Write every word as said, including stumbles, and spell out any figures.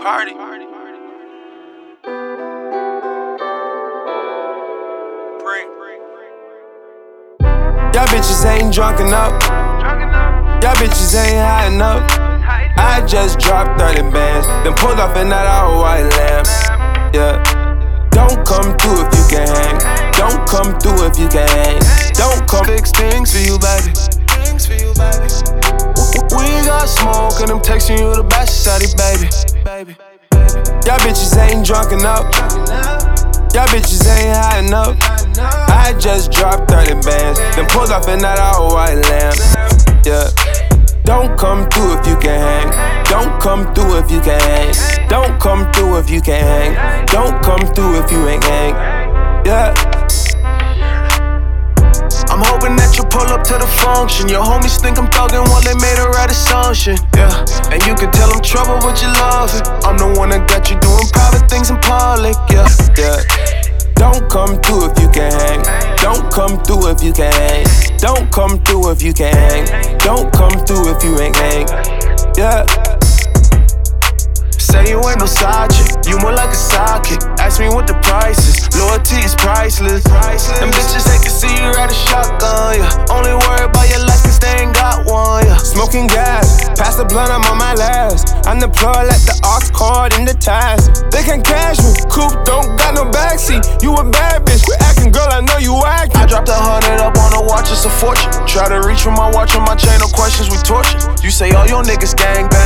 party. Y'all bitches ain't drunk enough. Y'all bitches ain't high enough. I just dropped thirty bands, then pulled off in that all white lamb. Yeah. Don't come through if you can hang. Don't come through if you can hang. Don't come. Fix things for you, baby. Things for you, baby. We got smoke and I'm texting you the best, shawty, baby. Baby. Y'all bitches ain't drunk enough. Y'all bitches ain't high enough. I just dropped thirty bands, then pulled off in that all white lamb. Yeah. Don't come through if you can hang. Don't come through if you can hang. Don't come through if you can hang. Don't come through if you ain't hang. Yeah. I'm hoping that you pull up to the function. Your homies think I'm thuggin' while they made a right assumption. Yeah. And you can tell I'm trouble, but you love it. I'm the one that got you doing private things in public. Yeah. Yeah. Don't come through if you can hang. Don't come through if you can hang. Don't come through if you can hang. Don't come through if you ain't hang. Yeah. Say you ain't no side chick, you more like a sidekick. Ask me what the price is, loyalty is priceless. Them bitches they can see you ride a shotgun, yeah. Only worry about your life cause they ain't got one, yeah. Smoking gas, pass the blunt, I'm on my last. I'm the plug, let the aux cord in the ties. They can cash me, coupe don't got no backseat. You a bad bitch, quit acting, girl, I know you acting. I dropped a hundred up on a watch, it's a fortune. Try to reach for my watch on my chain, no questions, we torture. You say all your niggas gang bang.